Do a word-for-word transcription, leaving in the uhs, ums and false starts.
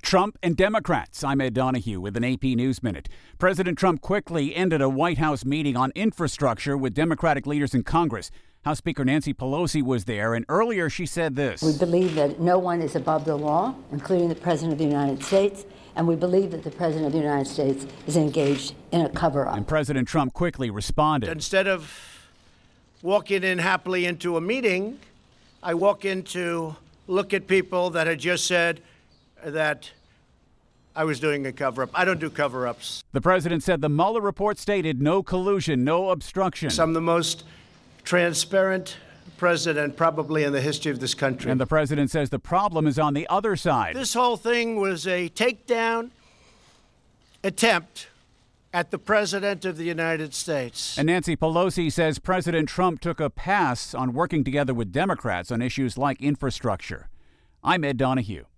Trump and Democrats. I'm Ed Donahue with an A P News Minute. President Trump quickly ended a White House meeting on infrastructure with Democratic leaders in Congress. House Speaker Nancy Pelosi was there, and earlier she said this. We believe that no one is above the law, including the President of the United States, and we believe that the President of the United States is engaged in a cover-up. And President Trump quickly responded. Instead of walking in happily into a meeting, I walk in to look at people that had just said that I was doing a cover-up. I don't do cover-ups. The president said the Mueller report stated no collusion, no obstruction. I'm the most transparent president probably in the history of this country. And the president says the problem is on the other side. This whole thing was a takedown attempt at the President of the United States. And Nancy Pelosi says President Trump took a pass on working together with Democrats on issues like infrastructure. I'm Ed Donahue.